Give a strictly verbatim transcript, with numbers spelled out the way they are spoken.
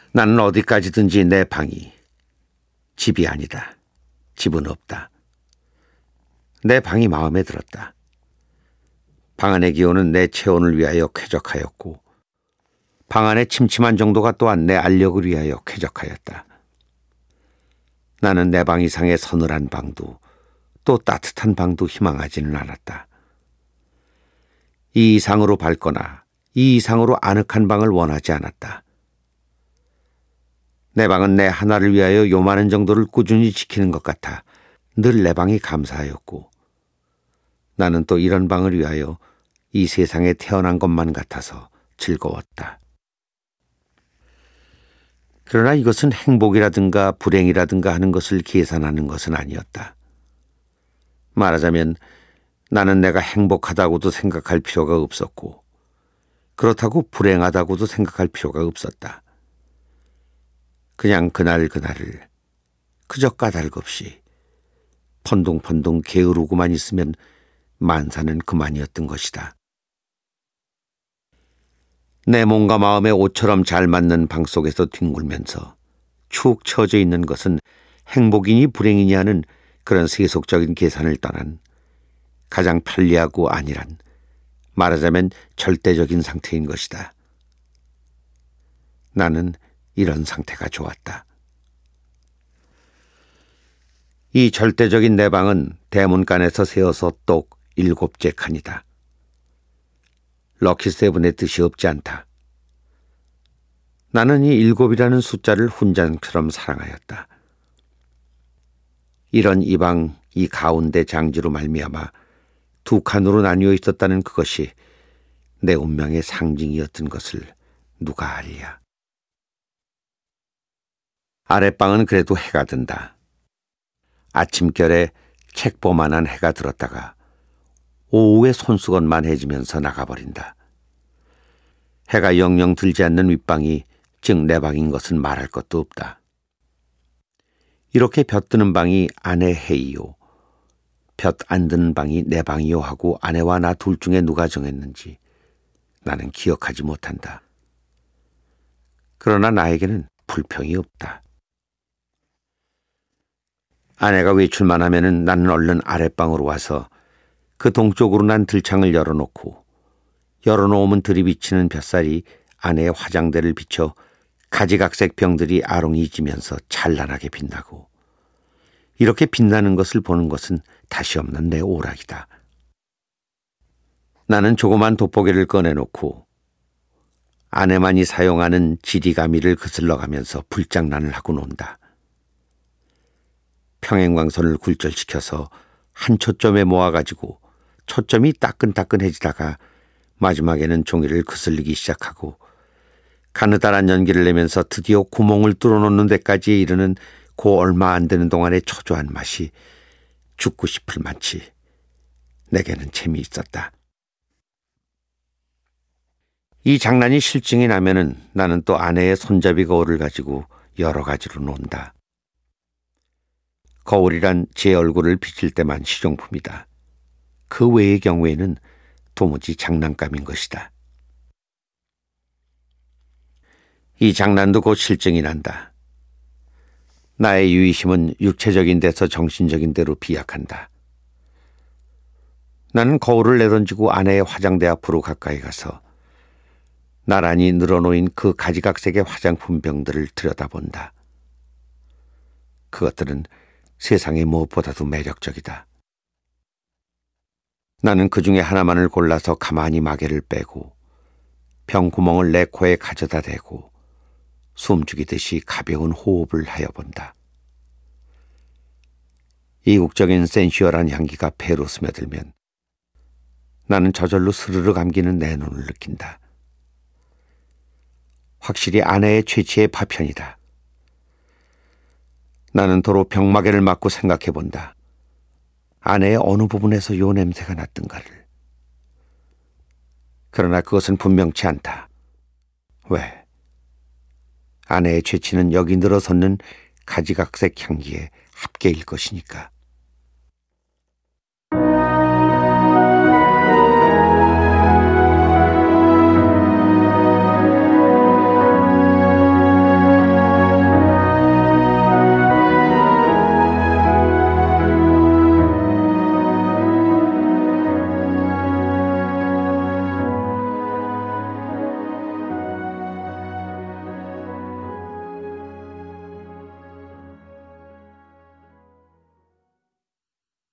나는 어디까지든지 내 방이 집이 아니다. 집은 없다. 내 방이 마음에 들었다. 방 안의 기온은 내 체온을 위하여 쾌적하였고 방 안의 침침한 정도가 또한 내 알력을 위하여 쾌적하였다. 나는 내 방 이상의 서늘한 방도 또 따뜻한 방도 희망하지는 않았다. 이 이상으로 밝거나 이 이상으로 아늑한 방을 원하지 않았다. 내 방은 내 하나를 위하여 요만한 정도를 꾸준히 지키는 것 같아 늘 내 방이 감사하였고 나는 또 이런 방을 위하여 이 세상에 태어난 것만 같아서 즐거웠다. 그러나 이것은 행복이라든가 불행이라든가 하는 것을 계산하는 것은 아니었다. 말하자면 나는 내가 행복하다고도 생각할 필요가 없었고 그렇다고 불행하다고도 생각할 필요가 없었다. 그냥 그날 그날을 그저 까닭없이 펀둥펀둥 게으르고만 있으면 만사는 그만이었던 것이다. 내 몸과 마음의 옷처럼 잘 맞는 방 속에서 뒹굴면서 축 처져 있는 것은 행복이니 불행이니 하는 그런 세속적인 계산을 떠난 가장 편리하고 안일한, 말하자면 절대적인 상태인 것이다. 나는 이런 상태가 좋았다. 이 절대적인 내 방은 대문간에서 세어서 똑 일곱째 칸이다. 럭키세븐의 뜻이 없지 않다. 나는 이 일곱이라는 숫자를 훈장처럼 사랑하였다. 이런 이 방, 이 가운데 장지로 말미암아 두 칸으로 나뉘어 있었다는 그것이 내 운명의 상징이었던 것을 누가 알랴. 아랫방은 그래도 해가 든다. 아침결에 책보만한 해가 들었다가 오후에 손수건만해지면서 나가버린다. 해가 영영 들지 않는 윗방이 즉 내 방인 것은 말할 것도 없다. 이렇게 볕 드는 방이 아내 해이요, 볕 안 드는 방이 내 방이요 하고 아내와 나 둘 중에 누가 정했는지 나는 기억하지 못한다. 그러나 나에게는 불평이 없다. 아내가 외출만 하면은 나는 얼른 아랫방으로 와서 그 동쪽으로 난 들창을 열어놓고 열어놓으면 들이비치는 볕살이 아내의 화장대를 비춰 가지각색 병들이 아롱이 지면서 찬란하게 빛나고 이렇게 빛나는 것을 보는 것은 다시 없는 내 오락이다. 나는 조그만 돋보기를 꺼내놓고 아내만이 사용하는 지리가미를 거슬러가면서 불장난을 하고 논다. 평행광선을 굴절시켜서 한 초점에 모아가지고 초점이 따끈따끈해지다가 마지막에는 종이를 거슬리기 시작하고 가느다란 연기를 내면서 드디어 구멍을 뚫어놓는 데까지 이르는 그 얼마 안 되는 동안의 초조한 맛이 죽고 싶을 만치 내게는 재미있었다. 이 장난이 실증이 나면은 나는 또 아내의 손잡이 거울을 가지고 여러 가지로 논다. 거울이란 제 얼굴을 비칠 때만 시종품이다. 그 외의 경우에는 도무지 장난감인 것이다. 이 장난도 곧 실증이 난다. 나의 유의심은 육체적인 데서 정신적인 데로 비약한다. 나는 거울을 내던지고 아내의 화장대 앞으로 가까이 가서 나란히 늘어놓인 그 가지각색의 화장품 병들을 들여다본다. 그것들은 세상의 무엇보다도 매력적이다. 나는 그 중에 하나만을 골라서 가만히 마개를 빼고 병구멍을 내 코에 가져다 대고 숨죽이듯이 가벼운 호흡을 하여 본다. 이국적인 센슈얼한 향기가 폐로 스며들면 나는 저절로 스르르 감기는 내 눈을 느낀다. 확실히 아내의 최치의 파편이다. 나는 도로 병마개를 맞고 생각해 본다. 아내의 어느 부분에서 요 냄새가 났던가를. 그러나 그것은 분명치 않다. 왜? 아내의 죄치는 여기 늘어섰는 가지각색 향기의 합계일 것이니까.